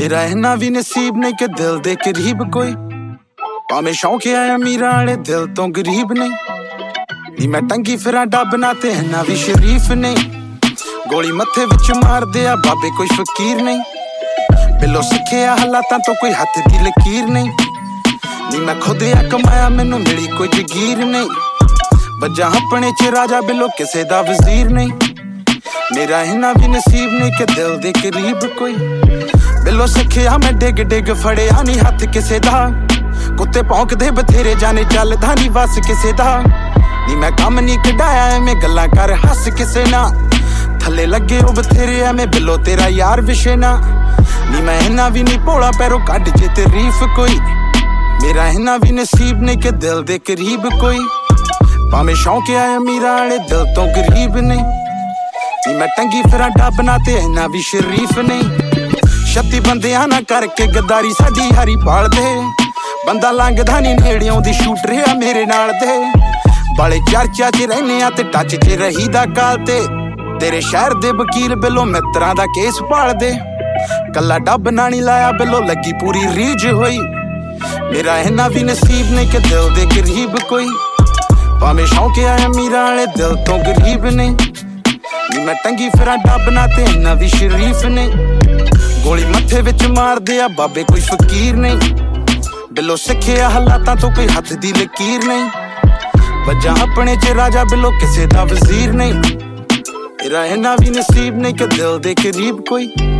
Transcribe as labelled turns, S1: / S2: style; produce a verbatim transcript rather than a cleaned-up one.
S1: मेरा इन्ना भी नसीब नहीं कि दिल दे करीब कोई, भावें शौक है अमीरां वाले दिल तो गरीब नहीं। नी मैं टंगी फिरां डब ना ते इन्ना भी शरीफ नहीं, गोली मत्थे विच मार दे आ बाबे कोई फकीर नहीं। बिलो सिखिया हालातां तो कोई हथ दी लकीर नहीं, नी मैं खुद आ कमाया मैनू मिली कोई जगीर नहीं। वजा अपने च राजा बिलो किसे दा वजीर नहीं, मेरा इन्ना भी नसीब नहीं कि दिल दे करीब कोई। बिलो सिखिया मैं डिग डिग फड़िया नी हथ किसे दा, कुत्ते भौंकदे बथेरे जाने चलदा नी बस किसे दा। नी मैं कम नी कढाया एवें गल्लां कर हस किसे ना, थले लगे ओ बथेरे एवें बिलो तेरा यार विशे ना। नी मैं इन्ना भी नी भोला पैरों कढ जे तारीफ कोई, मेरा इन्ना भी नसीब नहीं कि दिल दे करीब कोई, भावें शौक है अमीरां वाले दिल तो गरीब नहीं। नी मैं टंगी फिरां डब ना ते इन्ना भी शरीफ नहीं, छत्ती बंदियां ना करके गद्दारी साडी हारी पाल दे। बंदा लंघदा नी नेड़ियों दी शूट रहा मेरे नाल दे, बाले चर्चा च रहने आ ते टच च रहीदा काल ते। तेरे शहर दे वकील बिलो मित्रां दा केस पाल दे, कल्ला डब ना नी लाया बिलो लगी पूरी रीज होई। मेरा इन्ना भी नसीब नहीं कि दिल दे करीब कोई, भावें शौक है अमीरां वाले दिल तो गरीब नहीं। नी मैं टंगी फिरां डब ना ते इन्ना भी शरीफ नहीं, गोली मत्थे विच मार दे आ बाबे कोई फकीर नहीं। बिलो सिखिया हालातां तो कोई हथ दी लकीर नहीं, वजा अपने च राजा बिलो किसे दा वजीर नहीं। मेरा इन्ना भी नसीब नहीं कि दिल दे करीब कोई।